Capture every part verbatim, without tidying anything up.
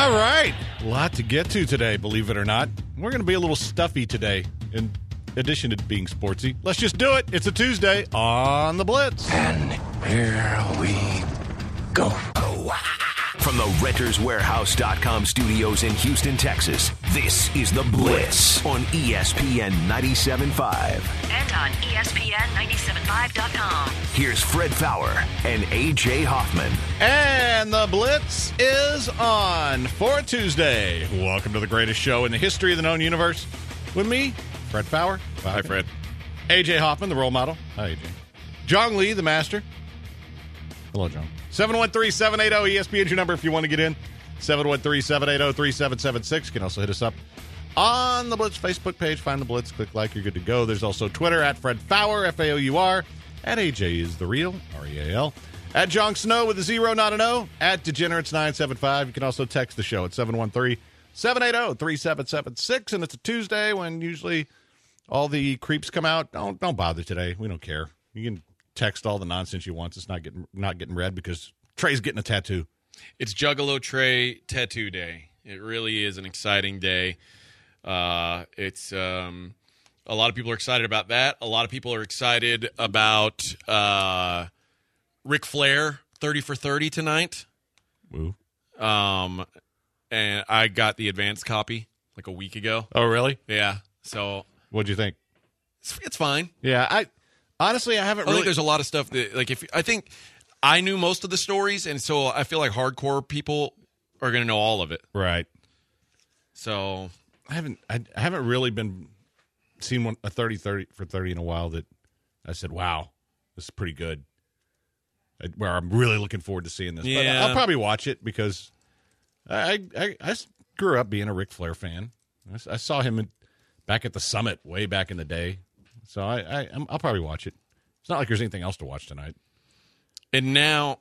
All right. A lot to get to today, believe it or not. We're going to be a little stuffy today, in addition to being sportsy. Let's just do it. It's a Tuesday on The Blitz. And here we go. From the Renters Warehouse dot com studios in Houston, Texas, this is The Blitz on E S P N ninety-seven point five. And on E S P N ninety-seven point five dot com. Here's Fred Faour and A J Hoffman. And The Blitz is on for Tuesday. Welcome to the greatest show in the history of the known universe. With me, Fred Faour. Hi, Fred. A J Hoffman, the role model. Hi, A J. John Lee, the master. Hello, John. seven one three, seven eight zero, E S P N is your number if you want to get in. seven one three, seven eight zero, three seven seven six. You can also hit us up on the Blitz Facebook page. Find the Blitz, click like, you're good to go. There's also Twitter at Fred Faour, F A O U R. At A J is the real, R E A L. At John Snow with a zero, not an O. At Degenerates nine seven five. You can also text the show at seven one three, seven eight zero, three seven seven six. And it's a Tuesday when usually all the creeps come out. Don't don't bother today. We don't care. You can text all the nonsense you want. It's not getting not getting read because Trey's getting a tattoo. It's Juggalo Trey Tattoo Day. It really is an exciting day. Uh, it's um, a lot of people are excited about that. A lot of people are excited about uh, Ric Flair thirty for thirty tonight. Woo. Um, and I got the advanced copy like a week ago. Oh, really? Yeah. So What'd you think? it's, it's fine. Yeah, I honestly I haven't I really. think there's a lot of stuff that, like, if I think I knew most of the stories, and so I feel like hardcore people are going to know all of it. Right. So I haven't I, I haven't really been seen one a thirty thirty for thirty in a while that I said, wow, this is pretty good. I, where I'm really looking forward to seeing this. Yeah. But I'll probably watch it because I I, I grew up being a Ric Flair fan. I, I saw him in, back at the Summit way back in the day. So I, I I'm, I'll probably watch it. It's not like there's anything else to watch tonight. And now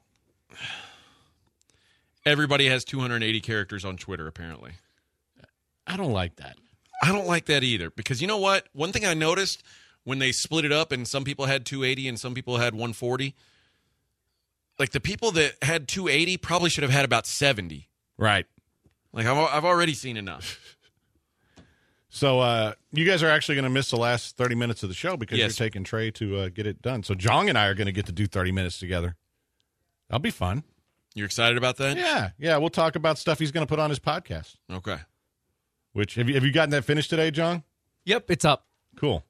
everybody has two hundred eighty characters on Twitter, apparently. I don't like that. I don't like that either, because you know what? One thing I noticed when they split it up and some people had two eighty and some people had one forty, like the people that had two eighty probably should have had about seventy. Right. Like I've, I've already seen enough. So uh, you guys are actually going to miss the last thirty minutes of the show because Yes. you're taking Trey to uh, get it done. So Jong and I are going to get to do thirty minutes together. That'll be fun. You're excited about that? Yeah, yeah. We'll talk about stuff he's going to put on his podcast. Okay. Which have you have you gotten that finished today, Jong? Yep, it's up. Cool.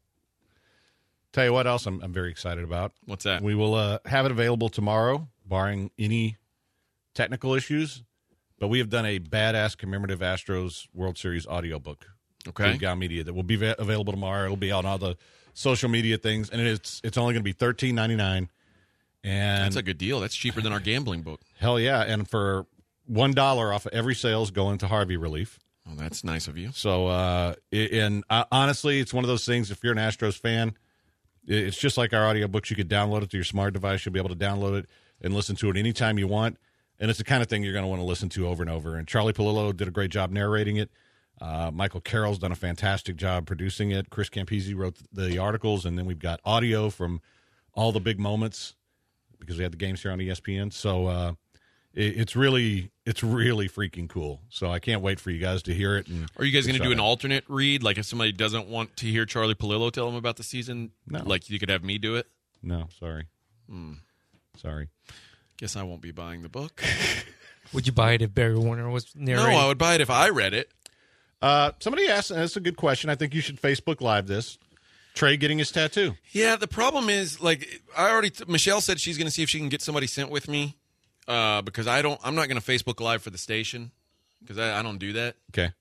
Tell you what else I'm I'm very excited about. What's that? We will uh, have it available tomorrow, barring any technical issues. But we have done a badass commemorative Astros World Series audiobook. Okay. Big Guy Media that will be va- available tomorrow. It'll be on all the social media things, and it's it's only going to be thirteen ninety-nine. And That's a good deal. That's cheaper than our gambling book. hell yeah! And for one dollar off of every sales going to Harvey Relief. Oh, that's nice of you. So, uh, it, and uh, honestly, it's one of those things. If you're an Astros fan, it- it's just like our audiobooks. You could download it to your smart device. You'll be able to download it and listen to it anytime you want. And it's the kind of thing you're going to want to listen to over and over. And Charlie Palillo did a great job narrating it. Uh, Michael Carroll's done a fantastic job producing it. Chris Campese wrote the articles, and then we've got audio from all the big moments because we had the games here on E S P N. So uh, it, it's really, it's really freaking cool. So I can't wait for you guys to hear it. And Are you guys going to check do it an out. alternate read? Like if somebody doesn't want to hear Charlie Palillo tell them about the season, No. like you could have me do it? No, sorry, Hmm. sorry. Guess I won't be buying the book. Would you buy it if Barry Warner was No, narrating? I would buy it if I read it. Uh, somebody asked, and that's a good question. I think you should Facebook Live this. Trey getting his tattoo. Yeah, the problem is, like, I already t- Michelle said she's going to see if she can get somebody sent with me, uh, because I don't. I'm not going to Facebook Live for the station because I, I don't do that. Okay.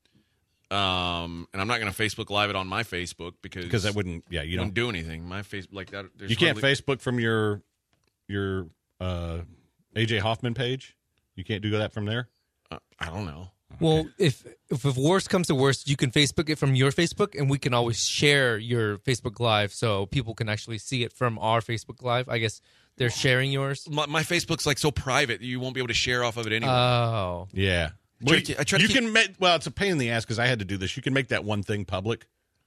Um, and I'm not going to Facebook Live it on my Facebook because Because that wouldn't, yeah, you you don't. don't do anything. My face like that. There's You can't hardly- Facebook from your your uh, A J Hoffman page. You can't do that from there. Uh, I don't know. Well, if, if if worst comes to worst, you can Facebook it from your Facebook, and we can always share your Facebook Live so people can actually see it from our Facebook Live. I guess they're sharing yours. My, my Facebook's like so private, you won't be able to share off of it anyway. Oh. Yeah. I try Well, to keep- I try to you keep- can make. Well, it's a pain in the ass because I had to do this. You can make that one thing public,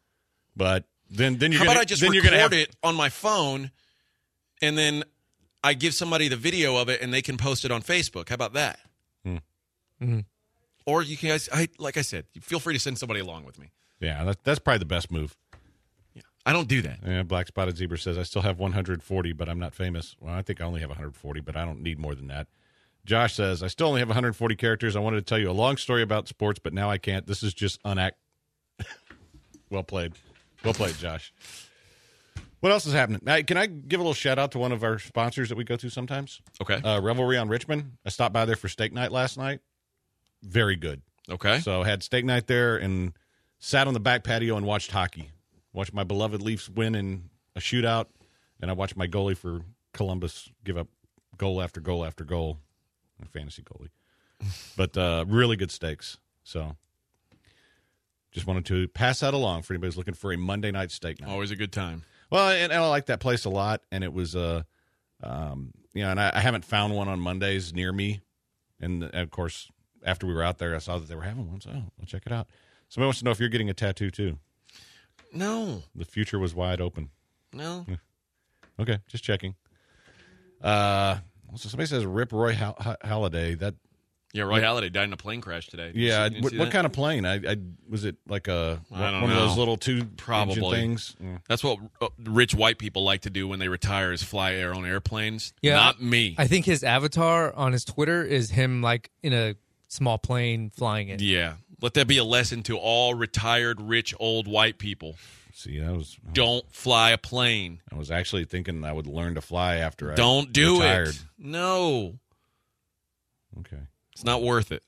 but then then you're How gonna, about I just then record you're gonna have, it on my phone, and then I give somebody the video of it, and they can post it on Facebook? How about that? Mm-hmm. Or you guys, I like I said, feel free to send somebody along with me. Yeah, that, that's probably the best move. Yeah, I don't do that. Yeah, Black Spotted Zebra says, I still have one hundred forty, but I'm not famous. Well, I think I only have one hundred forty, but I don't need more than that. Josh says, I still only have one hundred forty characters. I wanted to tell you a long story about sports, but now I can't. This is just unact. Well played. Well played, Josh. What else is happening? Now, can I give a little shout out to one of our sponsors that we go to sometimes? Okay. Uh, Revelry on Richmond. I stopped by there for steak night last night. Very good. Okay. So had steak night there and sat on the back patio and watched hockey. Watched my beloved Leafs win in a shootout, and I watched my goalie for Columbus give up goal after goal after goal. A fantasy goalie. But uh, really good steaks. So just wanted to pass that along for anybody who's looking for a Monday night steak night. Always a good time. Well, and, and I like that place a lot, and it was, uh, um, you know, and I, I haven't found one on Mondays near me. And, and, of course, after we were out there, I saw that they were having one, so oh, I'll check it out. Somebody wants to know if you're getting a tattoo, too. No. The future was wide open. No. Okay, just checking. Uh, so somebody says Rip Roy Hall- Halladay. That Yeah, Roy Halladay died in a plane crash today. Did you yeah. see- you What, see what that? kind of plane? I, I was it like a I don't one of those know. little two Probably. engine things? Mm. That's what uh, rich white people like to do when they retire is fly their own airplanes. Yeah, Not me. I think his avatar on his Twitter is him like in a small plane flying it. yeah. Let that be a lesson to all retired, rich, old white people. See, I was Don't fly a plane. I was actually thinking I would learn to fly after I Don't do retired. it. No. Okay. It's not worth it.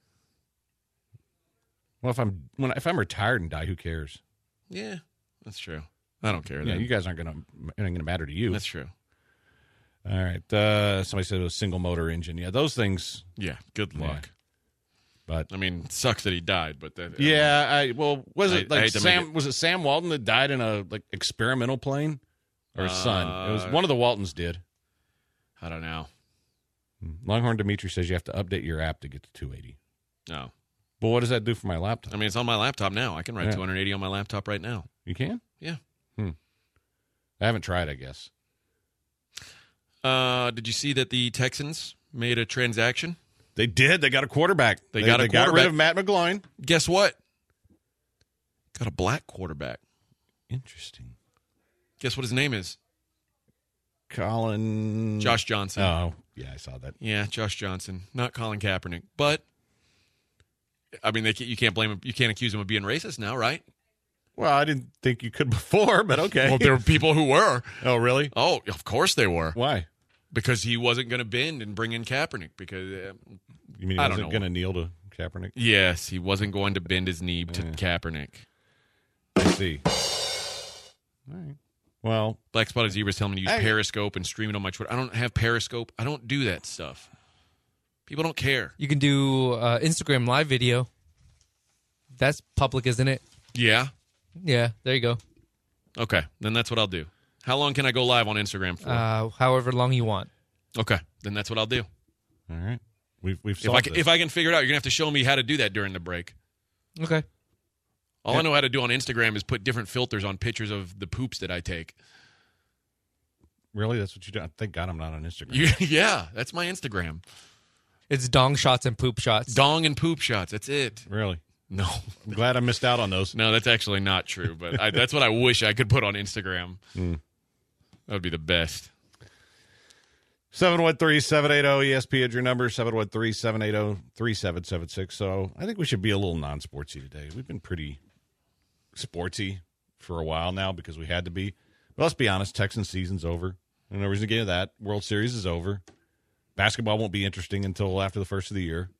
Well, if I'm when if I'm retired and die, who cares? Yeah, that's true. I don't care. Yeah, then. you guys aren't gonna it ain't gonna matter to you. That's true. All right. Uh, somebody said it was single motor engine. Yeah, those things. Yeah, good Yeah. luck. But I mean, it sucks that he died, but that, yeah, I well was it I- I like hate to make Sam it- was it Sam Walton that died in a like experimental plane or his son? It was Uh, one of the Waltons did. I don't know. Longhorn Dimitri says you have to update your app to get to two eighty. No, But what does that do for my laptop? I mean it's on my laptop now. I can write Yeah. two eighty on my laptop right now. You can? Yeah. Hmm. I haven't tried, I guess. Uh, did you see that the Texans made a transaction? They did. They got a quarterback. They got a they got rid quarterback. of Matt McGloin. Guess what? Got a black quarterback. Interesting. Guess what his name is? Colin Josh Johnson. Oh, yeah, I saw that. Yeah, Josh Johnson, not Colin Kaepernick. But I mean, they can't, you can't blame him. You can't accuse him of being racist now, right? Well, I didn't think you could before, but okay. Well, there were people who were. Oh, really? Oh, of course they were. Why? Because he wasn't going to bend and bring in Kaepernick. Because uh, You mean he I don't wasn't know. going to kneel to Kaepernick? yes, he wasn't going to bend his knee to Yeah. Kaepernick. I see. All right. Well, Black Spotted Zebra's telling me to use Hey. Periscope and stream it on my Twitter. I don't have Periscope. I don't do that stuff. People don't care. You can do uh, Instagram live video. That's public, isn't it? Yeah. Yeah, there you go. Okay, then that's what I'll do. How long can I go live on Instagram for? Uh, however long you want. okay, then that's what I'll do. all right. We've we've If I solved can, this. if I can figure it out, you're gonna have to show me how to do that during the break. Okay. All Yeah. I know how to do on Instagram is put different filters on pictures of the poops that I take. Really, that's what you do. Thank God I'm not on Instagram. You, yeah, that's my Instagram. It's dong shots and poop shots. Dong and poop shots. That's it. Really? No, I'm glad I missed out on those. no, that's actually not true. But I, that's what I wish I could put on Instagram. Mm. That would be the best. seven one three, seven eight zero, E S P N is your number, seven one three, seven eight zero, three seven seven six. So I think we should be a little non-sportsy today. We've been pretty sportsy for a while now because we had to be. But let's be honest, Texans season's over. No reason to get into that. World Series is over. Basketball won't be interesting until after the first of the year.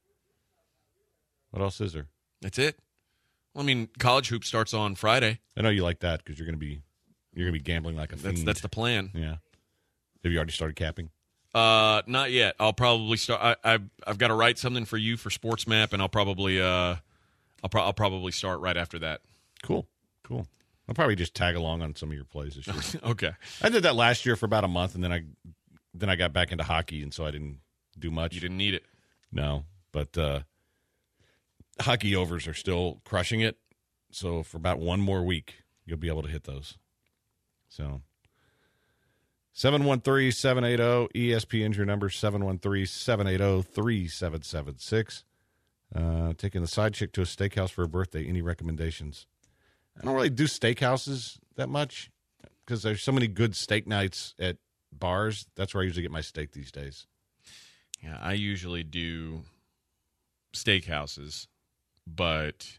What else is there? That's it. Well, I mean, college hoop starts on Friday. I know you like that because you're going to be you're going to be gambling like a That's fiend. that's the plan. Yeah. Have you already started capping? Uh, not yet. I'll probably start. I, I've I've got to write something for you for Sports Map, and I'll probably uh, I'll, pro- I'll probably start right after that. Cool. Cool. I'll probably just tag along on some of your plays this year. Okay. I did that last year for about a month, and then I then I got back into hockey, and so I didn't do much. You didn't need it. No, but uh, hockey overs are still crushing it. So for about one more week, you'll be able to hit those. So seven one three, seven eight zero, E S P N's your number, seven one three, seven eight zero, three seven seven six. Uh, taking the side chick to a steakhouse for her birthday. Any recommendations? I don't really do steakhouses that much because there's so many good steak nights at bars. That's where I usually get my steak these days. Yeah, I usually do steakhouses, but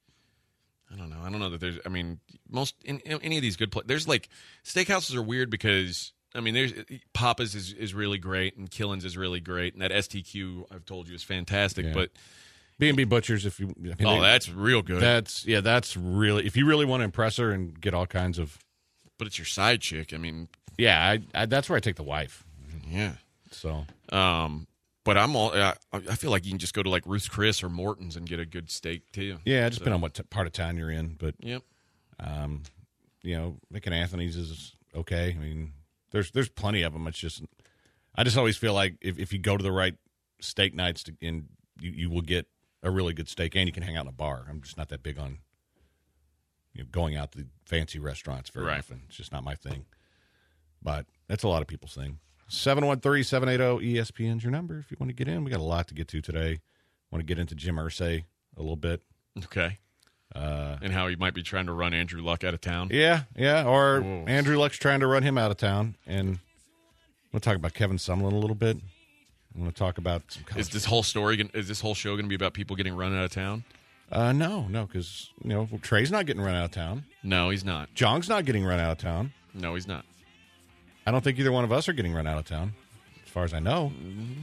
I don't know. I don't know that there's. I mean, most in, in any of these good places, there's like steakhouses are weird because I mean, there's Papa's is, is really great and Killen's is really great, and that S T Q I've told you is fantastic. Yeah. But B and B Butchers, if you, I mean, oh, they, that's real good. That's yeah, that's really if you really want to impress her and get all kinds of. But it's your side chick. I mean, yeah, I, I, that's where I take the wife. Yeah. So, um, but I'm all. I, I feel like you can just go to like Ruth's Chris or Morton's and get a good steak too. Yeah, it just so. depends on what t- part of town you're in. But yep. Um, you know, Mick Anthony's is okay. I mean, there's there's plenty of them. It's just, I just always feel like if, if you go to the right steak nights, to, and you, you will get a really good steak, and you can hang out in a bar. I'm just not that big on you know, going out to fancy restaurants very right. often. It's just not my thing. But that's a lot of people's thing. seven one three, seven eight zero, E S P N is your number if you want to get in. We got a lot to get to today. Want to get into Jim Irsay a little bit. Okay. Uh, and how he might be trying to run Andrew Luck out of town. Yeah, yeah. Or Whoa. Andrew Luck's trying to run him out of town. And we'll talk about Kevin Sumlin a little bit. I want to talk about some Is this whole story, gonna, is this whole show going to be about people getting run out of town? Uh, no, no, because, you know, Trey's not getting run out of town. No, he's not. Jong's not getting run out of town. No, he's not. I don't think either one of us are getting run out of town, as far as I know.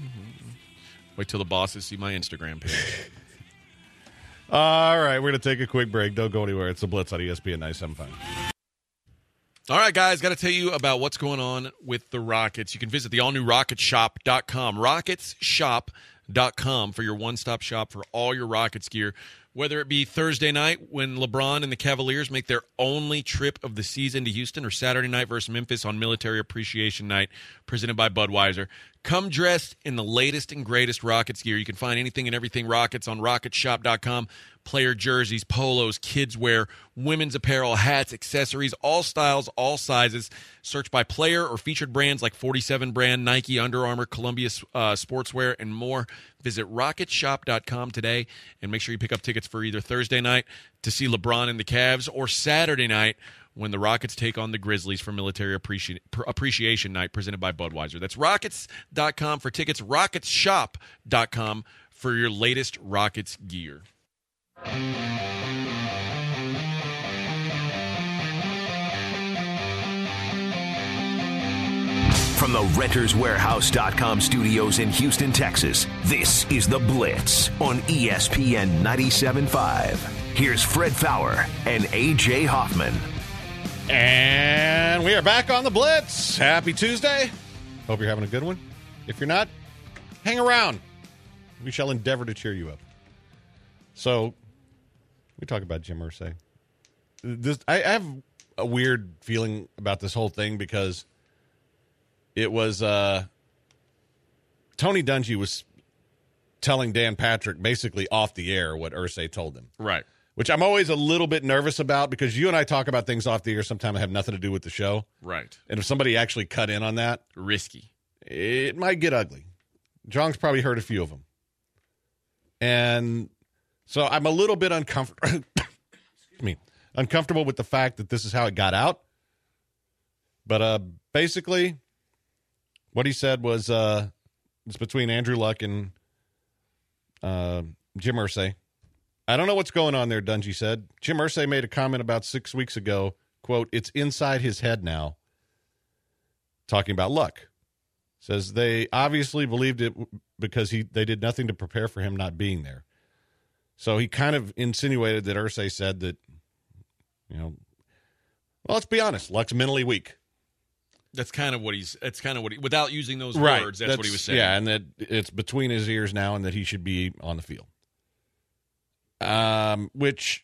Wait till the bosses see my Instagram page. All right, we're going to take a quick break. Don't go anywhere. It's the Blitz on E S P N ninety-seven point five. All right, guys, got to tell you about what's going on with the Rockets. You can visit the all-new rocket shop dot com, rockets shop dot com, for your one-stop shop for all your Rockets gear. Whether it be Thursday night when LeBron and the Cavaliers make their only trip of the season to Houston, or Saturday night versus Memphis on Military Appreciation Night presented by Budweiser. Come dressed in the latest and greatest Rockets gear. You can find anything and everything Rockets on rocket shop dot com. Player jerseys, polos, kids wear, women's apparel, hats, accessories, all styles, all sizes. Search by player or featured brands like forty-seven brand, Nike, Under Armour, Columbia uh, Sportswear, and more. Visit rocket shop dot com today and make sure you pick up tickets for either Thursday night to see LeBron and the Cavs or Saturday night when the Rockets take on the Grizzlies for Military Appreci- Appreciation Night presented by Budweiser. That's rockets dot com for tickets, rockets shop dot com for your latest Rockets gear. From the renters warehouse dot com studios in Houston, Texas, this is The Blitz on E S P N ninety-seven point five. Here's Fred Fowler and A J Hoffman. And we are back on The Blitz. Happy Tuesday. Hope you're having a good one. If you're not, hang around. We shall endeavor to cheer you up. So, we talk about Jim Irsay. This, I, I have a weird feeling about this whole thing because it was uh, Tony Dungy was telling Dan Patrick basically off the air what Irsay told him. Right. Which I'm always a little bit nervous about because you and I talk about things off the air sometimes that have nothing to do with the show. Right. And if somebody actually cut in on that, risky. It might get ugly. Jong's probably heard a few of them. And so I'm a little bit uncomfortable. Excuse me. Uncomfortable with the fact that this is how it got out. But uh, basically, what he said was uh, it's between Andrew Luck and uh, Jim Irsay. I don't know what's going on there, Dungy said. Jim Irsay made a comment about six weeks ago, quote, "It's inside his head now," talking about Luck. Says they obviously believed it because he they did nothing to prepare for him not being there. So he kind of insinuated that Irsay said that, you know, well, let's be honest, Luck's mentally weak. That's kind of what he's, that's kind of what he, without using those right. words, that's, that's what he was saying. Yeah, and that it's between his ears now and that he should be on the field. Um, which,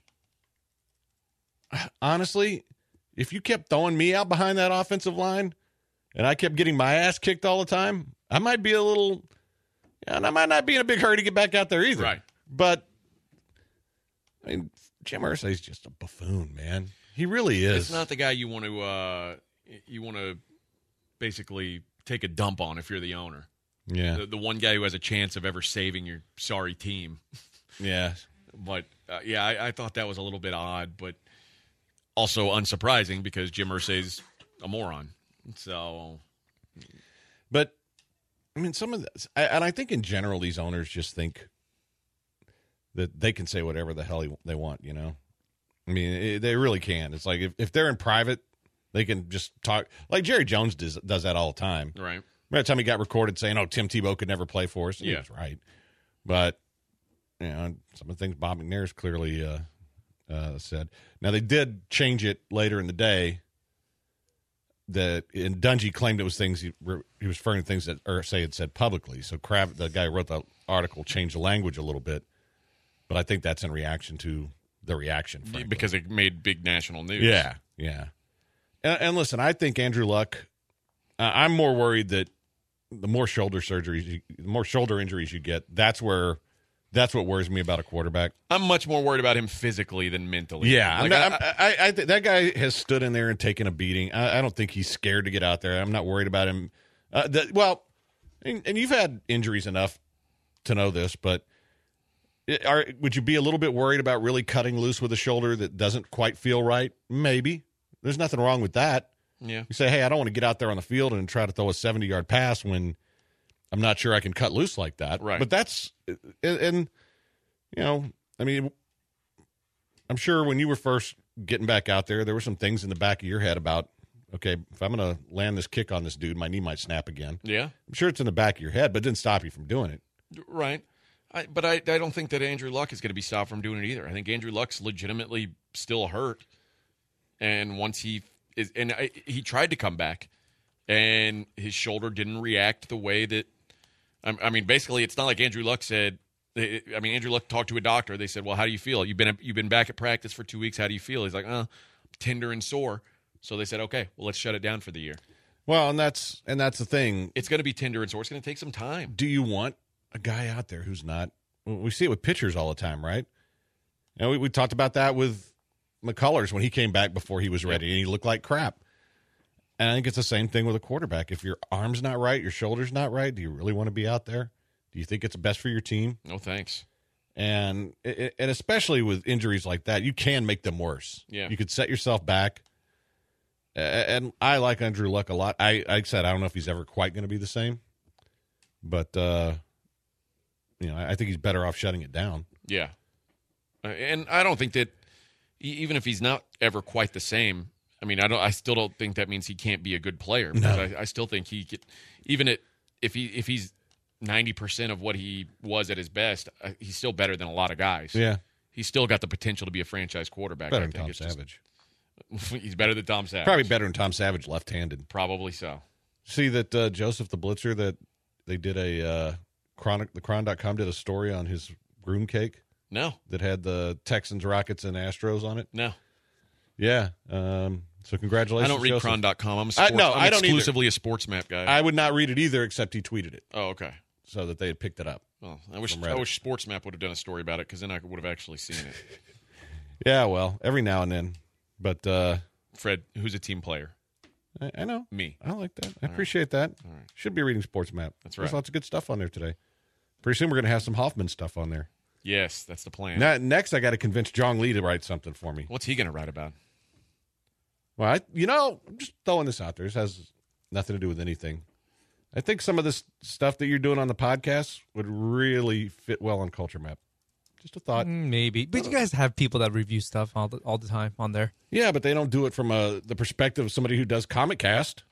honestly, if you kept throwing me out behind that offensive line and I kept getting my ass kicked all the time, I might be a little, and I might not be in a big hurry to get back out there either. Right. But, I mean, Jim Irsay's just a buffoon, man. He really is. It's not the guy you want to, uh, you want to basically take a dump on if you're the owner. Yeah. The, the one guy who has a chance of ever saving your sorry team. Yeah. But, uh, yeah, I, I thought that was a little bit odd, but also unsurprising because Jim Irsay's a moron. So, but, I mean, some of this, and I think in general these owners just think that they can say whatever the hell they want, you know? I mean, it, they really can. It's like if, if they're in private, they can just talk. Like Jerry Jones does, does that all the time. right. Remember the time he got recorded saying, oh, Tim Tebow could never play for us? And Yeah. He was right. But, you know, some of the things Bob McNair's clearly uh, uh, said. Now, they did change it later in the day. That and Dungy claimed it was things he, he was referring to things that Irsay had said publicly. So Krav, the guy who wrote the article, changed the language a little bit. But I think that's in reaction to the reaction. Frankly. Because it made big national news. Yeah, yeah. And, and listen, I think Andrew Luck, uh, I'm more worried that the more shoulder surgeries, you, the more shoulder injuries you get, that's where, that's what worries me about a quarterback. I'm much more worried about him physically than mentally. Yeah, Like, I'm, I, I, I, I th- that guy has stood in there and taken a beating. I, I don't think he's scared to get out there. I'm not worried about him. Uh, the, well, and, and you've had injuries enough to know this, but it, are, would you be a little bit worried about really cutting loose with a shoulder that doesn't quite feel right? Maybe. There's nothing wrong with that. yeah. You say, hey, I don't want to get out there on the field and try to throw a seventy-yard pass when I'm not sure I can cut loose like that. Right. But that's and, and you know, I mean, I'm sure when you were first getting back out there, there were some things in the back of your head about, okay, if I'm going to land this kick on this dude, my knee might snap again. Yeah. I'm sure it's in the back of your head, but it didn't stop you from doing it. Right. I, but I, I don't think that Andrew Luck is going to be stopped from doing it either. I think Andrew Luck's legitimately still hurt. And once he is, and I, he tried to come back, and his shoulder didn't react the way that, I, I mean, basically, it's not like Andrew Luck said, I mean, Andrew Luck talked to a doctor. They said, well, how do you feel? You've been, you've been back at practice for two weeks. How do you feel? He's like, uh, tender and sore. So they said, okay, well, let's shut it down for the year. Well, and that's and that's the thing. It's going to be tender and sore. It's going to take some time. Do you want a guy out there who's not? We see it with pitchers all the time, right? You know, we, we talked about that with McCullers when he came back before he was ready, and he looked like crap. And I think it's the same thing with a quarterback. If your arm's not right, your shoulder's not right, do you really want to be out there? Do you think it's best for your team? No thanks. And and especially with injuries like that, you can make them worse. Yeah. You could set yourself back. And I like Andrew Luck a lot. I, I said I don't know if he's ever quite going to be the same, but uh, you know, I think he's better off shutting it down. Yeah. Uh, And I don't think that e- even if he's not ever quite the same, I mean, I don't. I still don't think that means he can't be a good player. Because I, I still think he could, even at, if he if he's ninety percent of what he was at his best, uh, he's still better than a lot of guys. Yeah, he's still got the potential to be a franchise quarterback. better I than think. Tom It's just- Savage. he's better than Tom Savage. Probably better than Tom Savage left-handed. Probably so. See that uh, Joseph the Blitzer, that they did a uh, chronic the cron dot com did a story on his groom cake No, that had the Texans, Rockets, and Astros on it. no. Yeah. Um, so congratulations. I don't read Joseph. cron dot com. I'm a I- sports, no, I'm I don't either. exclusively a sports map guy. I would not read it either, except he tweeted it oh, okay. so that they had picked it up. Well, I wish From I Reddit. wish Sports Map would have done a story about it because then I would have actually seen it. Yeah, well, every now and then. But uh, Fred, who's a team player? I, I know. Me. I like that. I appreciate that. right. Should be reading Sports Map. That's There's right. lots of good stuff on there today. Pretty soon we're going to have some Hoffman stuff on there. Yes, that's the plan. Now, next, I got to convince Jong Lee to write something for me. What's he going to write about? Well, I, you know, I'm just throwing this out there. This has nothing to do with anything. I think some of this stuff that you're doing on the podcast would really fit well on Culture Map. Just a thought. Mm, Maybe, but you guys have people that review stuff all the all the time on there. Yeah, but they don't do it from a, the perspective of somebody who does Comic Cast.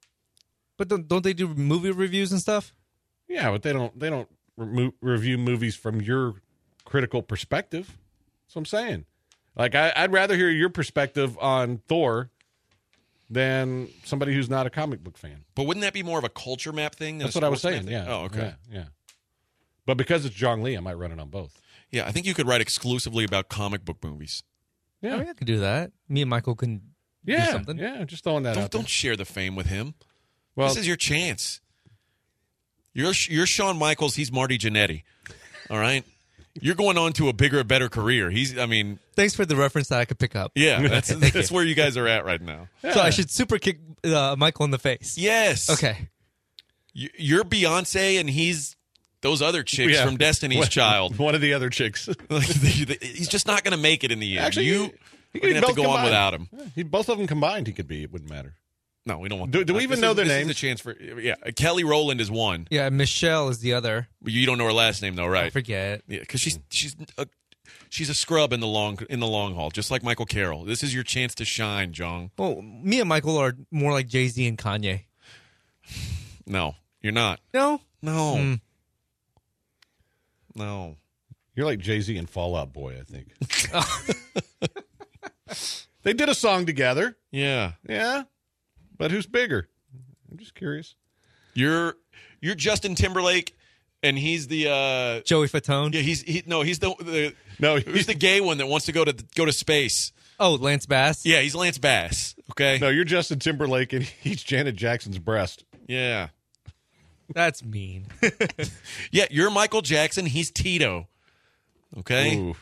But don't, don't they do movie reviews and stuff? Yeah, but they don't they don't remo- review movies from your critical perspective. That's what I'm saying. Like, I, I'd rather hear your perspective on Thor than somebody who's not a comic book fan. But wouldn't that be more of a culture map thing? Than That's a what I was sports saying. map thing? Yeah. Oh, okay. Yeah, yeah. But because it's Jong Lee, I might run it on both. Yeah, I think you could write exclusively about comic book movies. Yeah. I mean, I could do that. Me and Michael can yeah. do something. Yeah. Just throwing that Don't out there. don't share the fame with him. Well, This is your chance. You're you're Shawn Michaels. He's Marty Jannetty. All right. You're going on to a bigger, better career. He's. I mean, Thanks for the reference that I could pick up. yeah. That's Thank that's you. where you guys are at right now. So I should super kick uh, Michael in the face. Yes. Okay. You- You're Beyonce, and he's those other chicks Yeah. from Destiny's One- Child. One of the other chicks. Like, they- they- he's just not going to make it in the end. Actually, you he- he are could going be to have to both go on combined. without him. Yeah, he, both of them combined, he could be. It wouldn't matter. No, we don't want. Do- do we uh, even this know is- their this names? Is a chance for yeah. Kelly Rowland is one. Yeah, Michelle is the other. You don't know her last name though, I right? forget. Yeah, because she's she's a, she's a scrub in the long in the long haul, just like Michael Carroll. This is your chance to shine, Jong. Well, me and Michael are more like Jay-Z and Kanye. No, you're not. No? No, Mm. no. You're like Jay-Z and Fall Out Boy, I think. They did a song together. Yeah, Yeah. But who's bigger? I'm just curious. you're you're Justin Timberlake, and he's the uh Joey Fatone? yeah he's he no he's the, the No, who's the gay one that wants to go to go to space. Oh, Lance Bass? Yeah, he's Lance Bass. Okay. No, you're Justin Timberlake, and he's Janet Jackson's breast. Yeah. That's mean. Yeah, you're Michael Jackson. He's Tito. Okay. Ooh.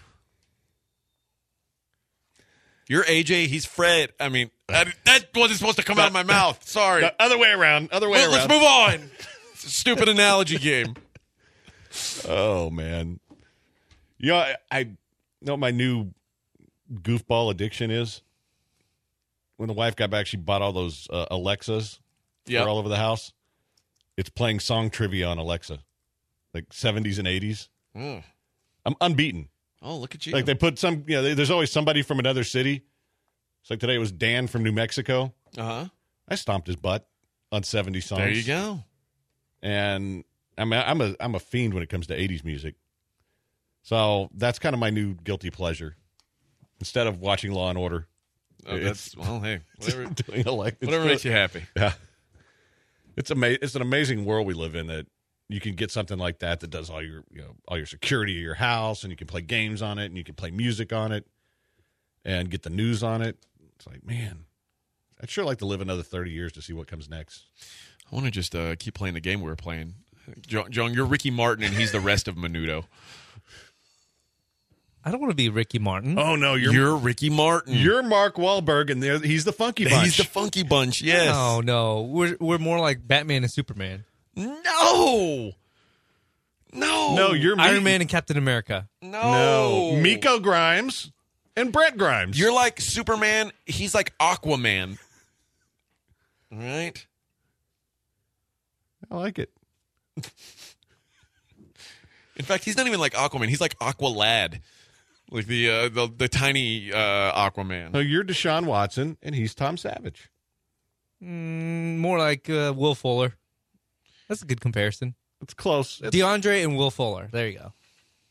You're A J. He's Fred. I mean, that, that wasn't supposed to come out of my mouth. Sorry. No, other way around. Other way Let, around. let's move on. It's a stupid analogy game. Oh man. You know, I, I know what my new goofball addiction is. When the wife got back, she bought all those uh, Alexas. Yeah. They're all over the house. It's playing song trivia on Alexa, like seventies and eighties. Mm. I'm unbeaten. Oh, look at you. Like they put some, you know, they, there's always somebody from another city. It's like today it was Dan from New Mexico. Uh huh. I stomped his butt on seventy songs. There you go. And I'm a, I'm a I'm a fiend when it comes to eighties music. So that's kind of my new guilty pleasure. Instead of watching Law and Order, Oh, that's well. Hey, whatever. doing a like Whatever makes you happy. Yeah, it's ama- It's an amazing world we live in that you can get something like that that does all your you know all your security of your house, and you can play games on it, and you can play music on it, and get the news on it. It's like, man, I'd sure like to live another thirty years to see what comes next. I want to just uh, keep playing the game we were playing. John, John, you're Ricky Martin, and he's the rest of Menudo. I don't want to be Ricky Martin. Oh no, You're, you're Ricky Martin. you're Mark Wahlberg, and there he's the Funky Bunch. He's the Funky Bunch. Yes. No, no. We're, we're more like Batman and Superman. No. No. no, you're Iron Mi- Man and Captain America. No. No, Miko Grimes and Brett Grimes. You're like Superman. He's like Aquaman. All right. I like it. In fact, he's not even like Aquaman. He's like Aqualad, like the uh, the the tiny uh, Aquaman. No, you're Deshaun Watson, and he's Tom Savage. Mm, more like uh, Will Fuller. That's a good comparison. It's close. It's, DeAndre and Will Fuller. There you go.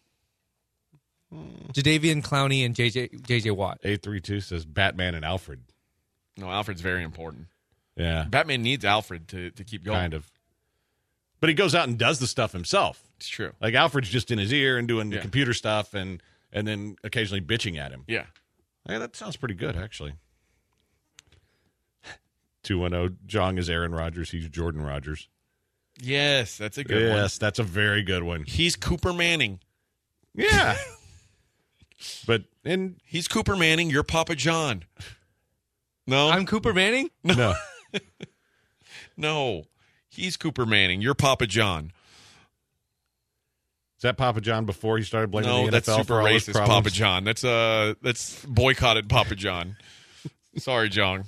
Jadeveon Clowney and J J J J Watt. eight three two says Batman and Alfred. No, Alfred's very important. Yeah, Batman needs Alfred to, to keep going. kind of. But he goes out and does the stuff himself. It's true. Like Alfred's just in his ear and doing the Yeah. computer stuff, and and then occasionally bitching at him. Yeah. Hey, that sounds pretty good, actually. two one zero. Jong is Aaron Rodgers. He's Jordan Rodgers. Yes, that's a good one. Yes, that's a very good one. He's Cooper Manning. Yeah. But, and He's Cooper Manning. You're Papa John. No, I'm Cooper Manning? no. no. He's Cooper Manning. You're Papa John. Is that Papa John before he started blaming No, the N F that's L super for all his racist, problems? Papa John. That's uh, that's boycotted Papa John. Sorry, John.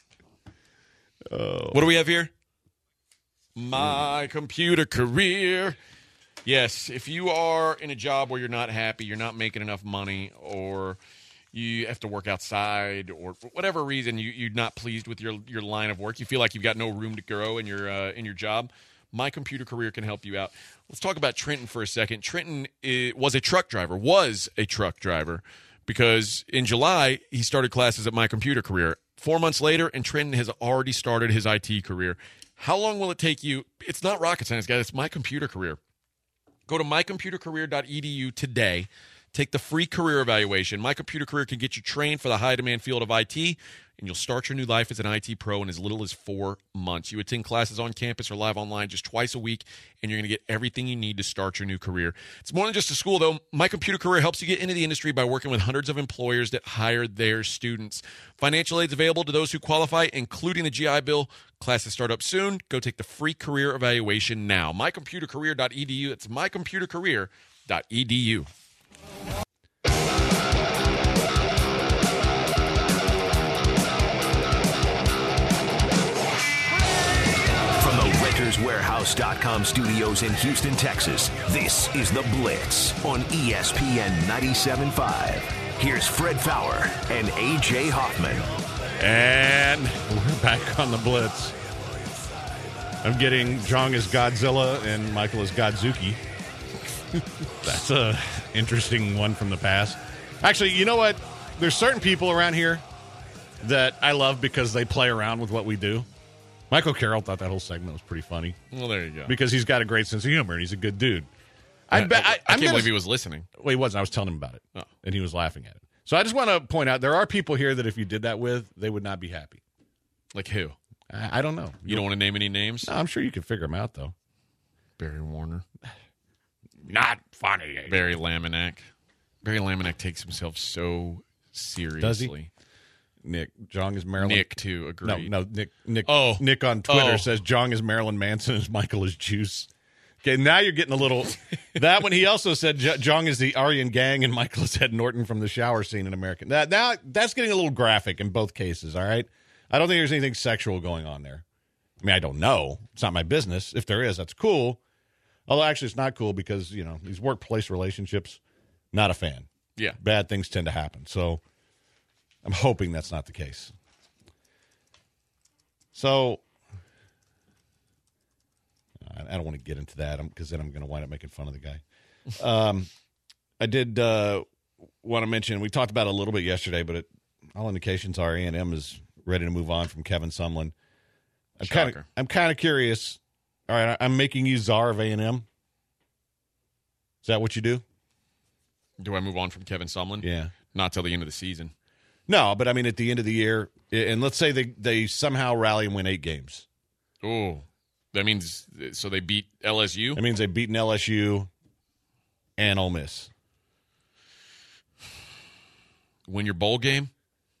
Oh. What do we have here? My computer career. Yes, if you are in a job where you're not happy, you're not making enough money, or you have to work outside, or for whatever reason you, you're not pleased with your your line of work, you feel like you've got no room to grow in your uh, in your job, My Computer Career can help you out. Let's talk about Trenton for a second. Trenton is, was a truck driver, was a truck driver, because in July he started classes at My Computer Career. Four months later, and Trenton has already started his I T career. How long will it take you? It's not rocket science, guys. It's My Computer Career. Go to my computer career dot e d u today. Take the free career evaluation. My Computer Career can get you trained for the high-demand field of I T, and you'll start your new life as an I T pro in as little as four months. You attend classes on campus or live online just twice a week, and you're going to get everything you need to start your new career. It's more than just a school, though. My Computer Career helps you get into the industry by working with hundreds of employers that hire their students. Financial aid's available to those who qualify, including the G I Bill. Classes start up soon. Go take the free career evaluation now. my computer career dot e d u. That's my computer career dot e d u. renters warehouse dot com studios in Houston, Texas. This is The Blitz on E S P N ninety-seven point five. Here's Fred Fowler and A J Hoffman. And we're back on The Blitz. I'm getting Jong as Godzilla and Michael as Godzuki. That's a interesting one from the past. Actually, you know what? There's certain people around here that I love because they play around with what we do. Michael Carroll thought that whole segment was pretty funny. Well, there you go. Because he's got a great sense of humor and he's a good dude. I, I, bet, I, I, I can't gonna, believe he was listening. Well, he wasn't. I was telling him about it. Oh. And he was laughing at it. So I just want to point out there are people here that if you did that with, they would not be happy. Like who? I, I don't know. You don't want to name any names? No, I'm sure you can figure them out, though. Barry Warner. Not funny. Barry Laminack. Barry Laminack takes himself so seriously. Does he? Nick. Jong is Marilyn. Nick, too. Agreed. No, no. Nick Nick, oh. Nick on Twitter oh. says Jong is Marilyn Manson and Michael is Juice. Okay, now you're getting a little. That one, he also said J- Jong is the Aryan Gang and Michael is Ed Norton from the shower scene in American. That, now, that's getting a little graphic in both cases, all right? I don't think there's anything sexual going on there. I mean, I don't know. It's not my business. If there is, that's cool. Although, actually, it's not cool because, you know, these workplace relationships, not a fan. Yeah. Bad things tend to happen. So I'm hoping that's not the case. So I don't want to get into that because then I'm going to wind up making fun of the guy. Um, I did uh, want to mention, we talked about it a little bit yesterday, but it, all indications are A and M is ready to move on from Kevin Sumlin. I'm kind of I'm kind of curious. All right, I'm making you czar of A and M. Is that what you do? Do I move on from Kevin Sumlin? Yeah. Not till the end of the season. No, but I mean at the end of the year, and let's say they, they somehow rally and win eight games. Oh, that means so they beat L S U? That means they've beaten L S U and Ole Miss. Win your bowl game?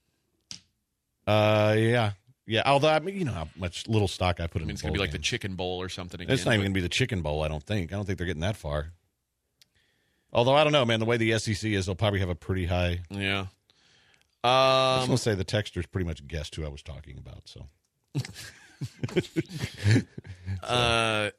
Uh, yeah. Yeah, although, I mean, you know how much little stock I put I in mean, it's the going to bowl be like game. the Chicken Bowl or something again. It's not even going to be the Chicken Bowl, I don't think. I don't think they're getting that far. Although, I don't know, man. The way the S E C is, they'll probably have a pretty high. Yeah. I was Um, going to say the texters pretty much guessed who I was talking about, so. uh,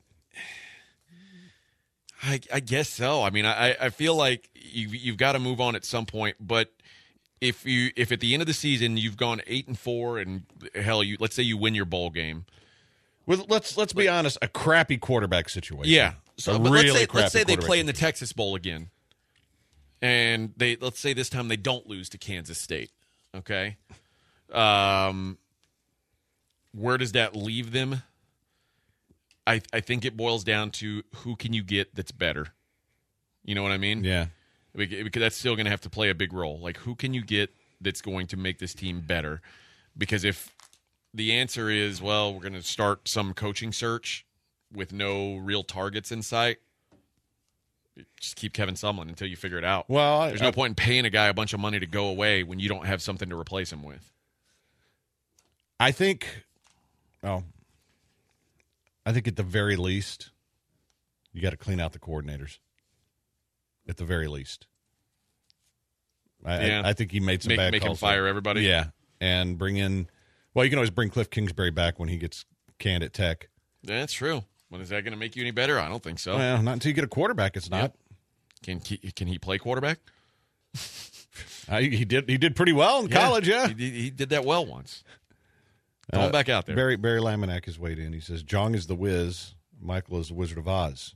I, I guess so. I mean, I, I feel like you, you've got to move on at some point, but if you if at the end of the season you've gone eight and four and hell, you let's say you win your bowl game. Well, let's let's be honest, a crappy quarterback situation. Yeah. So A but really let's say crappy let's say they quarterback play in the situation. Texas Bowl again. And they let's say this time they don't lose to Kansas State. Okay. Um where does that leave them? I I think it boils down to who can you get that's better. You know what I mean? Yeah. Because that's still going to have to play a big role. Like, who can you get that's going to make this team better? Because if the answer is, well, we're going to start some coaching search with no real targets in sight, just keep Kevin Sumlin until you figure it out. Well, I- there's no I- point in paying a guy a bunch of money to go away when you don't have something to replace him with. I think, oh, I think at the very least, you got to clean out the coordinators. At the very least. I, Yeah. I, I think he made some Make, bad make him calls. fire everybody? Yeah, and bring in, well, you can always bring Cliff Kingsbury back when he gets canned at Tech. That's true. Well, is that going to make you any better? I don't think so. Well, not until you get a quarterback, it's not. Can he, can he play quarterback? Uh, he, he did He did pretty well in college, yeah. He, did- he did that well once. Throw him Uh, back out there. Barry, Barry Laminack has weighed in. He says, Jong is the Wiz, Michael is the Wizard of Oz.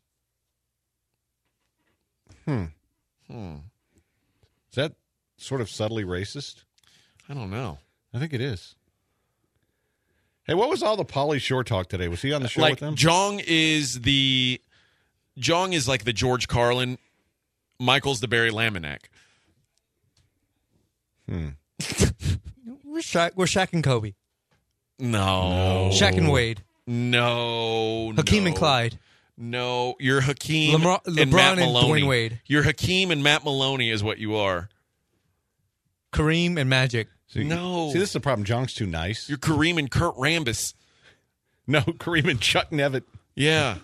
Hmm. Hmm. Is that sort of subtly racist? I don't know. I think it is. Hey, what was all the Pauly Shore talk today? Was he on the show Like with them? Jong is the Jong is like the George Carlin Michael's the Barry Laminack. We're Shaq, we're Shaq and Kobe. No. Shaq and Wade. No. Hakeem no. and Clyde. No, you're Hakeem Lemar- and LeBron Matt and Maloney. Dwayne Wade. You're Hakeem and Matt Maloney is what you are. Kareem and Magic. See, No. See, this is the problem. John's too nice. You're Kareem and Kurt Rambis. No, Kareem and Chuck Nevitt. Yeah.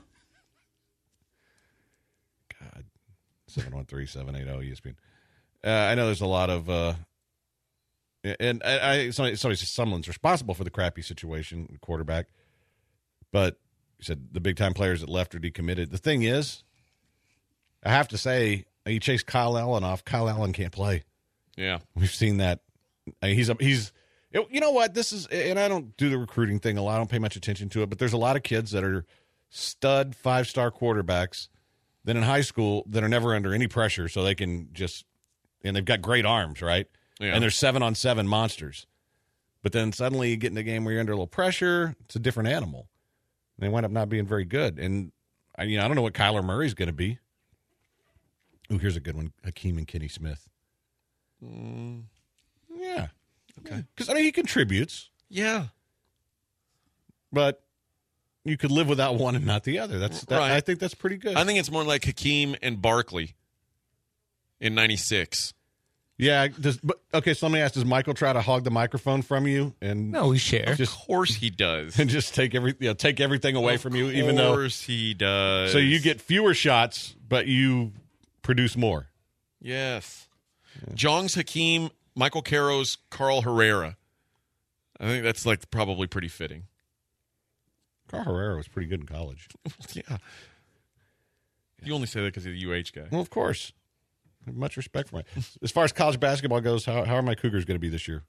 God. seven one three, seven eight zero E S P N. Uh, I know there's a lot of, uh, and I, I somebody, somebody says someone's responsible for the crappy situation, quarterback. But you said the big time players that left or decommitted. The thing is, I have to say, he chased Kyle Allen off. Kyle Allen can't play. Yeah. We've seen that. I mean, he's a, he's. You know what? This is, and I don't do the recruiting thing a lot. I don't pay much attention to it. But there's a lot of kids that are stud five star quarterbacks. Then in high school that are never under any pressure, so they can just, and they've got great arms, right? Yeah. And they're seven on seven monsters. But then suddenly you get in a game where you're under a little pressure. It's a different animal. And they wind up not being very good. And I, you know, I don't know what Kyler Murray's going to be. Ooh, here's a good one: Hakeem and Kenny Smith. Mm, Yeah, okay. because I mean he contributes, Yeah. but you could live without one and not the other. That's that, Right. I think that's pretty good. I think it's more like Hakeem and Barkley in ninety-six. Yeah. Does, but, okay, so let me ask: does Michael try to hog the microphone from you and No, we share. just Of course he does. and just take every you know, take everything away from you, even Of though course he does. so you get fewer shots, but you produce more. Yes. Jong's Hakeem, Michael Carroll's Carl Herrera. I think that's like probably pretty fitting. Carl Herrera was pretty good in college. Yeah. You only say that because he's a U H guy. Well, of course. I have much respect for my. As far as college basketball goes, how how are my Cougars going to be this year?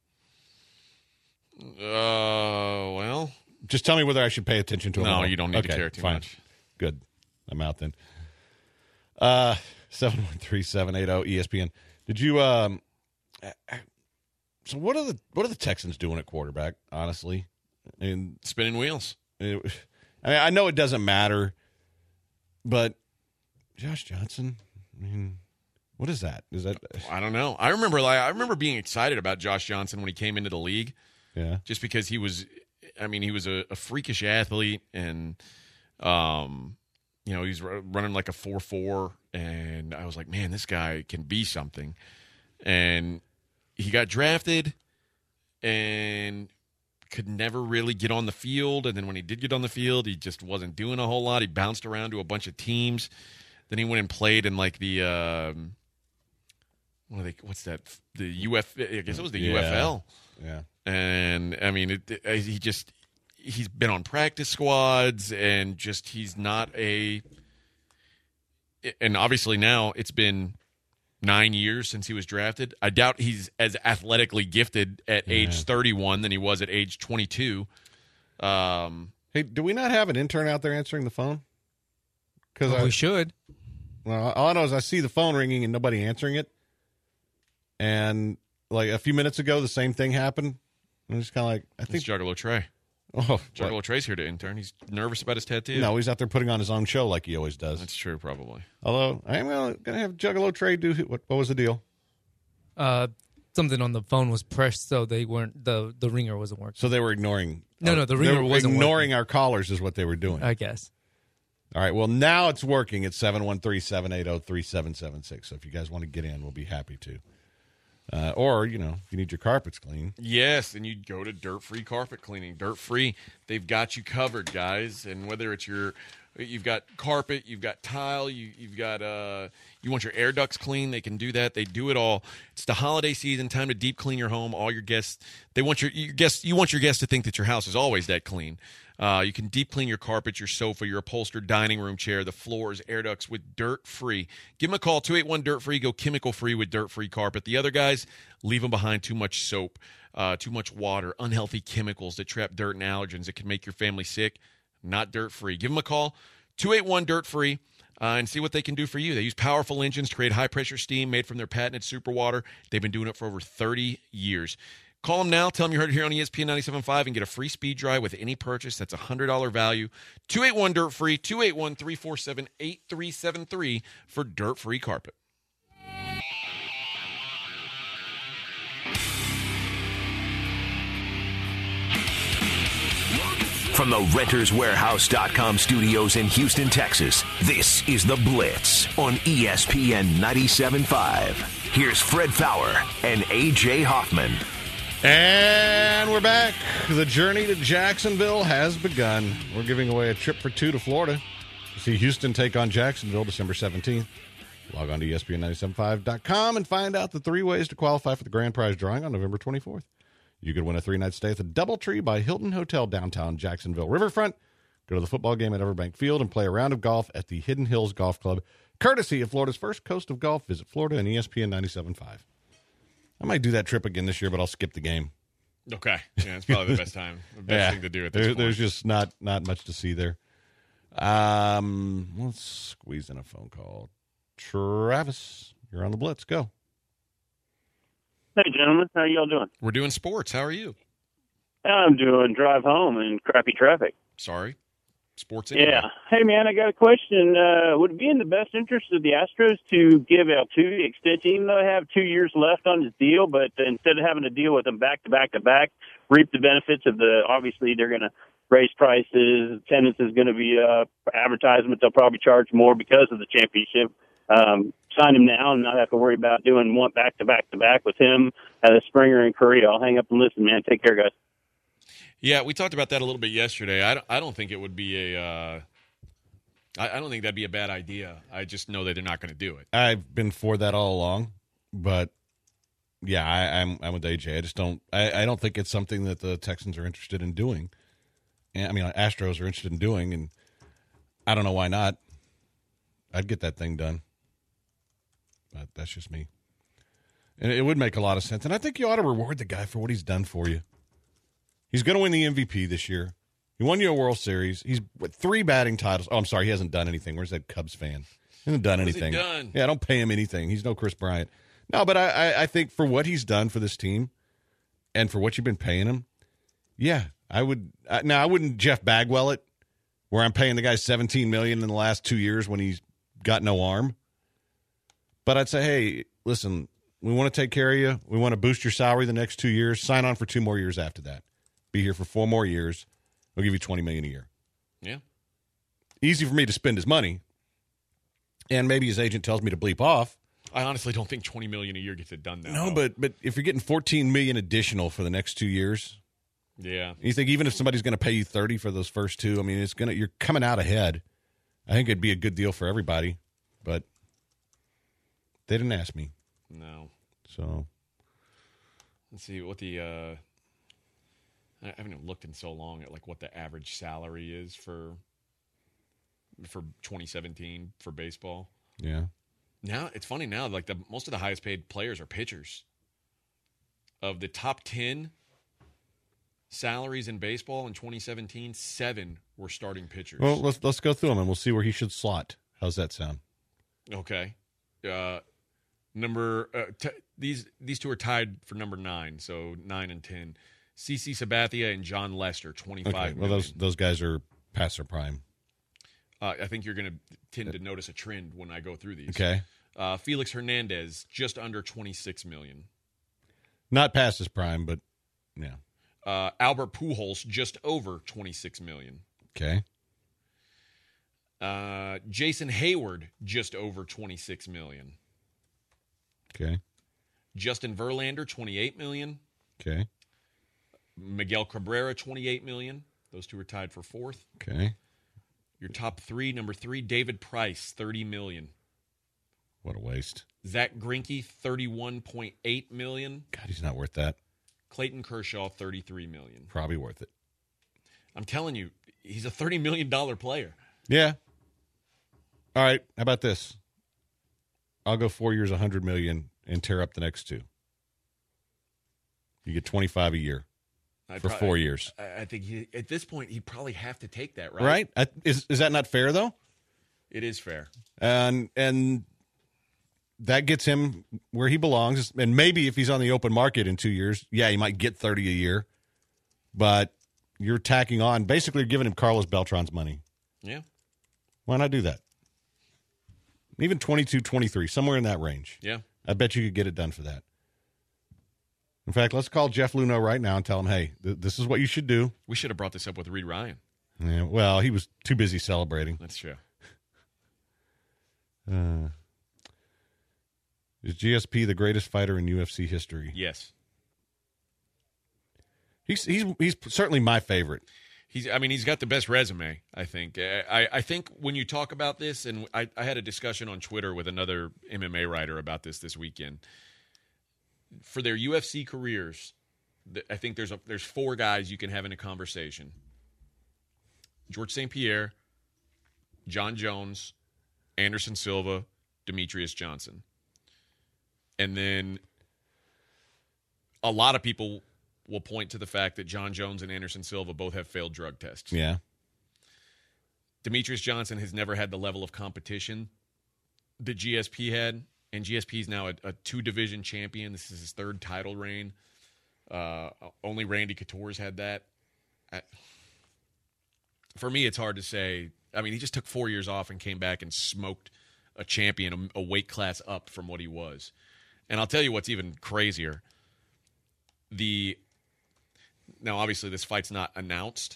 Uh, well, Just tell me whether I should pay attention to them. at no, all. you don't need to Okay, care too fine. much. Good. I'm out then. Uh, seven one three seven eight zero E S P N. Did you um? So what are the what are the Texans doing at quarterback? Honestly, and Spinning wheels. it, I mean, I know it doesn't matter, but Josh Johnson. I mean, what is that? Is that I don't know. I remember like I remember being excited about Josh Johnson when he came into the league, yeah? just because he was. I mean, he was a, a freakish athlete, and um, you know, he's r- running like a four four, and I was like, man, this guy can be something. And he got drafted, and could never really get on the field. And then when he did get on the field, he just wasn't doing a whole lot. He bounced around to a bunch of teams. Then he went and played in like the um, what are they? What's that? The U F. I guess it was the Yeah. U F L. Yeah. And I mean, it, it, he just he's been on practice squads, and just he's not a. And obviously now it's been nine years since he was drafted. I doubt he's as athletically gifted at Yeah. age thirty-one than he was at age twenty-two. Um, Hey, do we not have an intern out there answering the phone? Because Well, we should. well, all I know is I see the phone ringing and nobody answering it. And like a few minutes ago, the same thing happened. I'm just kind of like, I it's think. Juggalo Trey. Oh, Juggalo what? Trey's here to intern. He's nervous about his tattoo. No, he's out there putting on his own show like he always does. That's true, probably. Although I am going to have Juggalo Trey do what? What was the deal? Uh, something on the phone was pressed, so they weren't the the ringer wasn't working. So they were ignoring. No, no, the they ringer were wasn't ignoring our callers is what they were doing. I guess. All right. Well, now it's working at seven one three, seven eight zero, three seven seven six. So if you guys want to get in, we'll be happy to. Uh, or, you know, if you need your carpets clean. Yes, and you go to Dirt Free Carpet Cleaning. Dirt Free, they've got you covered, guys. And whether it's your, you've got carpet, you've got tile, you, you've got, uh, you want your air ducts clean, they can do that. They do it all. It's the holiday season, time to deep clean your home. All your guests, they want your, your guests, you want your guests to think that your house is always that clean. Uh, you can deep clean your carpet, your sofa, your upholstered dining room chair, the floors, air ducts with Dirt Free. Give them a call, two eight one Dirt Free. Go chemical free with Dirt Free Carpet. The other guys, leave them behind too much soap, uh, too much water, unhealthy chemicals that trap dirt and allergens that can make your family sick. Not Dirt Free. Give them a call, two eight one Dirt Free, uh, and see what they can do for you. They use powerful engines to create high-pressure steam made from their patented super water. They've been doing it for over thirty years. Call them now. Tell them you heard it here on E S P N ninety-seven point five and get a free speed dry with any purchase. That's a one hundred dollars value. two eight one Dirt Free, two eight one, three four seven, eight three seven three for Dirt Free Carpet. From the Renters Warehouse dot com studios in Houston, Texas, this is The Blitz on E S P N ninety-seven point five. Here's Fred Faour and A J Hoffman. And we're back. The journey to Jacksonville has begun. We're giving away a trip for two to Florida to see Houston take on Jacksonville December seventeenth. Log on to E S P N ninety-seven point five dot com and find out the three ways to qualify for the grand prize drawing on November twenty-fourth. You could win a three-night stay at the DoubleTree by Hilton Hotel downtown Jacksonville Riverfront. Go to the football game at Everbank Field and play a round of golf at the Hidden Hills Golf Club, courtesy of Florida's first coast of golf. Visit Florida and E S P N ninety-seven point five. I might do that trip again this year, but I'll skip the game. Okay. Yeah, it's probably the best time. The best yeah, thing to do at this there, point. There's just not not much to see there. Um, let's squeeze in a phone call. Travis, you're on the Blitz. Go. Hey, gentlemen. How y'all doing? We're doing sports. How are you? I'm doing drive home in crappy traffic. Sorry. Sports anyway. Yeah. Hey, man, I got a question. Uh, would it be in the best interest of the Astros to give Altuve the extension, even though they have two years left on his deal, but instead of having to deal with them back to back to back, reap the benefits of the, obviously they're going to raise prices, attendance is going to be up, advertisement, they'll probably charge more because of the championship. Um, sign him now and not have to worry about doing one back to back to back with him, uh, Springer and Curry. I'll hang up and listen, man. Take care, guys. Yeah, we talked about that a little bit yesterday. I don't, I don't think it would be a uh, I, I don't think that'd be a bad idea. I just know that they're not going to do it. I've been for that all along, but yeah, I, I'm I'm with A J. I just don't I, I don't think it's something that the Texans are interested in doing. And, I mean, Astros are interested in doing, and I don't know why not. I'd get that thing done, but that's just me. And it would make a lot of sense. And I think you ought to reward the guy for what he's done for you. He's going to win the M V P this year. He won you a World Series. He's with three batting titles. Oh, I'm sorry, he hasn't done anything. Where's that Cubs fan? He hasn't done anything. What's he done? Yeah, don't pay him anything. He's no Chris Bryant. No, but I, I, I think for what he's done for this team and for what you've been paying him, yeah, I would. I, now, I wouldn't Jeff Bagwell it, where I'm paying the guy seventeen million dollars in the last two years when he's got no arm. But I'd say, hey, listen, we want to take care of you. We want to boost your salary the next two years. Sign on for two more years after that. Be here for four more years. We'll give you twenty million dollars a year. Yeah. Easy for me to spend his money. And maybe his agent tells me to bleep off. I honestly don't think twenty million dollars a year gets it done now. No, but but if you're getting fourteen million dollars additional for the next two years, yeah. You think even if somebody's going to pay you thirty for those first two, I mean, it's gonna you're coming out ahead. I think it'd be a good deal for everybody, but they didn't ask me. No. So let's see what the uh I haven't even looked in so long at like what the average salary is for for twenty seventeen for baseball. Yeah. Now it's funny now, like the most of the highest paid players are pitchers. Of the top ten salaries in baseball in twenty seventeen, seven were starting pitchers. Well, let's let's go through them and we'll see where he should slot. How's that sound? Okay. Uh, number uh, t- these these two are tied for number nine, so nine and ten. CeCe Sabathia and John Lester, twenty-five Okay. Well, million. those those guys are past their prime. Uh, I think you're going to tend to notice a trend when I go through these. Okay. Uh, Felix Hernandez, just under twenty-six million. Not past his prime, but yeah. Uh, Albert Pujols, just over twenty-six million. Okay. Uh, Jason Hayward, just over twenty-six million. Okay. Justin Verlander, twenty-eight million. Okay. Miguel Cabrera, twenty-eight million. Those two are tied for fourth. Okay. Your top three, number three, David Price, thirty million. What a waste. Zach Greinke, thirty-one point eight million. God, he's not worth that. Clayton Kershaw, thirty-three million. Probably worth it. I'm telling you, he's a thirty million dollars player. Yeah. All right. How about this? I'll go four years, one hundred million dollars, and tear up the next two. You get twenty-five a year I'd for probably, four years. I, I think he, at this point, he'd probably have to take that, right? Right? I, is is that not fair, though? It is fair. And and that gets him where he belongs. And maybe if he's on the open market in two years, yeah, he might get thirty a year. But you're tacking on, basically giving him Carlos Beltran's money. Yeah. Why not do that? Even twenty-two, twenty-three, somewhere in that range. Yeah. I bet you could get it done for that. In fact, let's call Jeff Luhnow right now and tell him, hey, th- this is what you should do. We should have brought this up with Reed Ryan. Yeah, well, he was too busy celebrating. That's true. Uh, is G S P the greatest fighter in U F C history? Yes. He's he's he's certainly my favorite. He's, I mean, he's got the best resume, I think. I, I think when you talk about this, and I, I had a discussion on Twitter with another M M A writer about this this weekend. For their U F C careers, I think there's a, there's four guys you can have in a conversation. George Saint Pierre, John Jones, Anderson Silva, Demetrius Johnson. And then a lot of people will point to the fact that John Jones and Anderson Silva both have failed drug tests. Yeah. Demetrius Johnson has never had the level of competition that G S P had, and G S P is now a, a two-division champion. This is his third title reign. Uh, only Randy Couture's had that. I, for me, it's hard to say. I mean, he just took four years off and came back and smoked a champion, a, a weight class up from what he was. And I'll tell you what's even crazier. The now, obviously, this fight's not announced,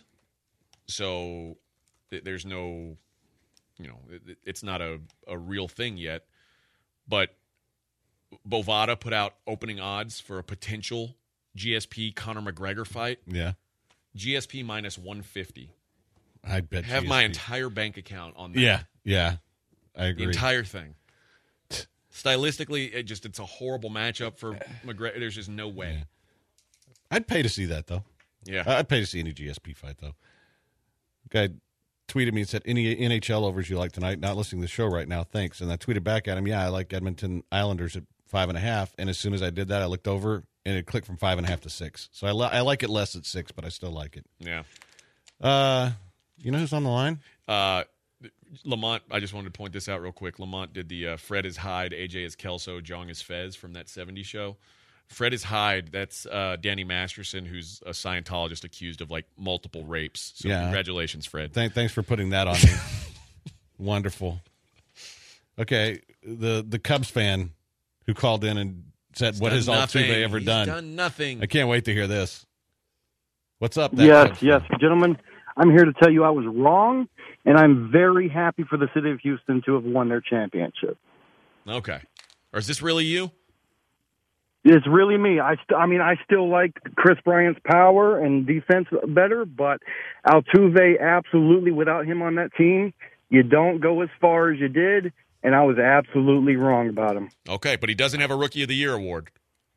so th- there's no, you know, it, it's not a, a real thing yet. But Bovada put out opening odds for a potential G S P Conor McGregor fight. Yeah. G S P minus one fifty. I bet. Have G S P. my entire bank account on that. Yeah, yeah, I agree. The entire thing. Stylistically, it just it's a horrible matchup for McGregor. There's just no way. Yeah. I'd pay to see that, though. Yeah. I'd pay to see any G S P fight, though. Guy tweeted me and said, any N H L overs you like tonight? Not listening to the show right now. Thanks. And I tweeted back at him, yeah, I like Edmonton Islanders at five and a half. And as soon as I did that, I looked over, and it clicked from five and a half to six. So I, li- I like it less at six, but I still like it. Yeah. Uh, you know who's on the line? Uh, Lamont, I just wanted to point this out real quick. Lamont did the uh, Fred is Hyde, A J is Kelso, Jong is Fez from that seventies show. Fred is Hyde, that's uh, Danny Masterson, who's a Scientologist accused of, like, multiple rapes. So Yeah. congratulations, Fred. Th- thanks for putting that on me. Wonderful. Okay, the the Cubs fan who called in and said, He's what done has nothing. Altuve ever He's done? done nothing. I can't wait to hear this. What's up? That Yes, Cubs yes, fan? gentlemen. I'm here to tell you I was wrong, and I'm very happy for the city of Houston to have won their championship. Okay. Or is this really you? It's really me. I, st- I mean, I still like Chris Bryant's power and defense better, but Altuve, absolutely, without him on that team, you don't go as far as you did, and I was absolutely wrong about him. Okay, but he doesn't have a Rookie of the Year award.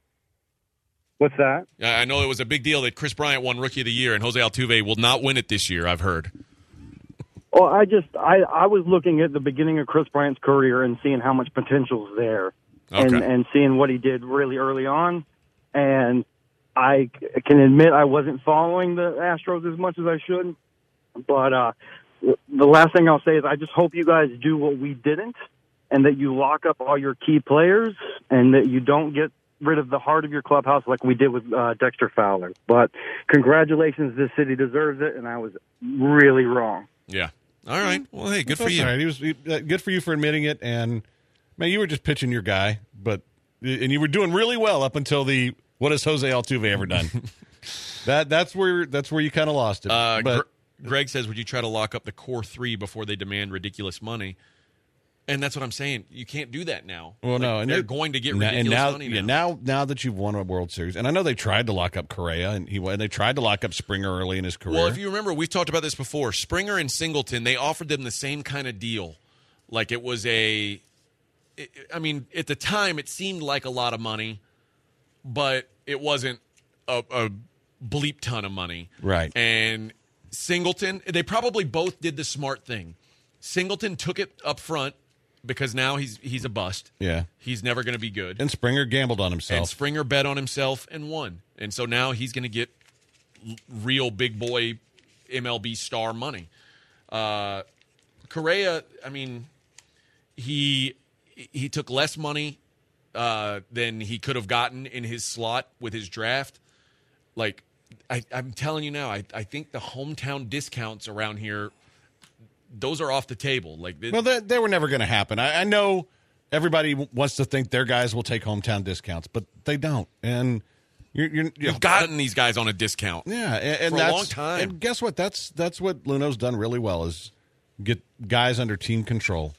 What's that? I know it was a big deal that Chris Bryant won Rookie of the Year, and Jose Altuve will not win it this year, I've heard. Well, I just I, I was looking at the beginning of Chris Bryant's career and seeing how much potential is there, and Okay. and seeing what he did really early on, and I c- can admit I wasn't following the Astros as much as I should, but uh, the last thing I'll say is I just hope you guys do what we didn't, and that you lock up all your key players, and that you don't get rid of the heart of your clubhouse like we did with uh, Dexter Fowler. But congratulations, this city deserves it, and I was really wrong. Yeah. All right. Well, hey, good for That's you. all right. He was he, uh, good for you for admitting it, and man, you were just pitching your guy, but and you were doing really well up until the what has Jose Altuve ever done? that that's where that's where you kind of lost it. Uh, but Gr- Greg says, would you try to lock up the core three before they demand ridiculous money? And that's what I'm saying. You can't do that now. well, Like, no, and they're it- going to get now- ridiculous and now, money yeah, now. now now that you've won a World Series, and I know they tried to lock up Correa, and he and they tried to lock up Springer early in his career. Well, if you remember, we've talked about this before. Springer and Singleton, they offered them the same kind of deal. Like it was a, it, I mean, at the time it seemed like a lot of money, but it wasn't a, a bleep ton of money. Right. And Singleton, they probably both did the smart thing. Singleton took it up front because now he's he's a bust. Yeah. He's never going to be good. and Springer gambled on himself. And Springer bet on himself and won. And so now he's going to get l- real big boy M L B star money. Uh, Correa, I mean, he he took less money uh, than he could have gotten in his slot with his draft. Like, I, I'm telling you now, I, I think the hometown discounts around here, those are off the table. Like, it- Well, they, they were never going to happen. I, I know everybody w- wants to think their guys will take hometown discounts, but they don't. And You're, you're, you You've gotten these guys on a discount. Yeah, and, and for that's, a long time. And guess what? That's that's what Luno's done really well is get guys under team control.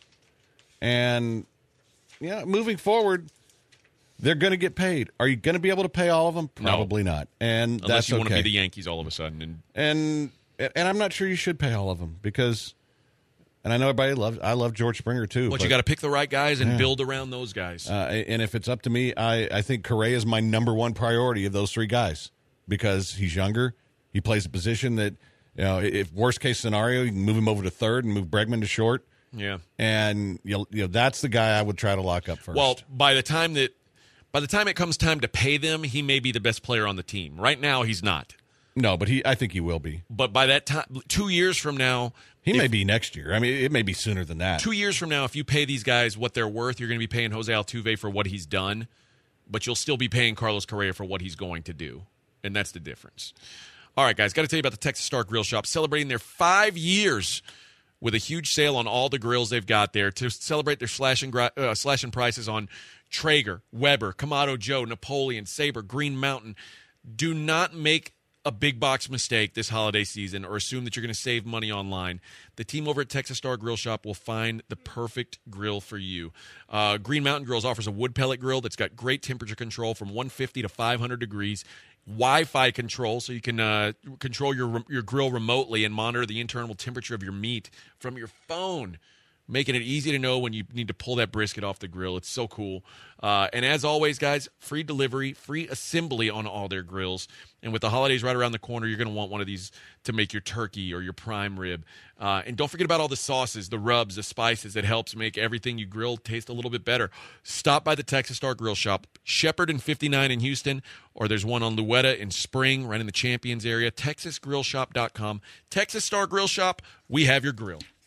And yeah, moving forward, they're going to get paid. Are you going to be able to pay all of them? Probably no. not. And unless that's you want to okay. be the Yankees all of a sudden. And and and I'm not sure you should pay all of them because. And I know everybody loves. I love George Springer too. But, but you got to pick the right guys and yeah. build around those guys. Uh, and if it's up to me, I, I think Correa is my number one priority of those three guys because he's younger. He plays a position that, you know, if worst case scenario, you can move him over to third and move Bregman to short. Yeah, and you know, you know that's the guy I would try to lock up first. Well, by the time that by the time it comes time to pay them, he may be the best player on the team. Right now, he's not. No, but he I think he will be. But by that time, two years from now. He if, may be next year. I mean, it may be sooner than that. Two years from now, if you pay these guys what they're worth, you're going to be paying Jose Altuve for what he's done, but you'll still be paying Carlos Correa for what he's going to do, and that's the difference. All right, guys, got to tell you about the Texas Star Grill Shop, celebrating their five years with a huge sale on all the grills they've got there to celebrate their slashing, uh, slashing prices on Traeger, Weber, Kamado Joe, Napoleon, Sabre, Green Mountain. Do not make a big box mistake this holiday season or assume that you're going to save money online. The team over at Texas Star Grill Shop will find the perfect grill for you. Uh, Green Mountain Grills offers a wood pellet grill that's got great temperature control from one fifty to five hundred degrees, Wi-Fi control so you can uh, control your your grill remotely and monitor the internal temperature of your meat from your phone, making it easy to know when you need to pull that brisket off the grill. It's so cool. Uh, and as always, guys, free delivery, free assembly on all their grills. And with the holidays right around the corner, you're going to want one of these to make your turkey or your prime rib. Uh, and don't forget about all the sauces, the rubs, the spices that helps make everything you grill taste a little bit better. Stop by the Texas Star Grill Shop, Shepherd and fifty-nine in Houston, or there's one on Louetta in Spring, right in the Champions area, texas grill shop dot com. Texas Star Grill Shop, we have your grill.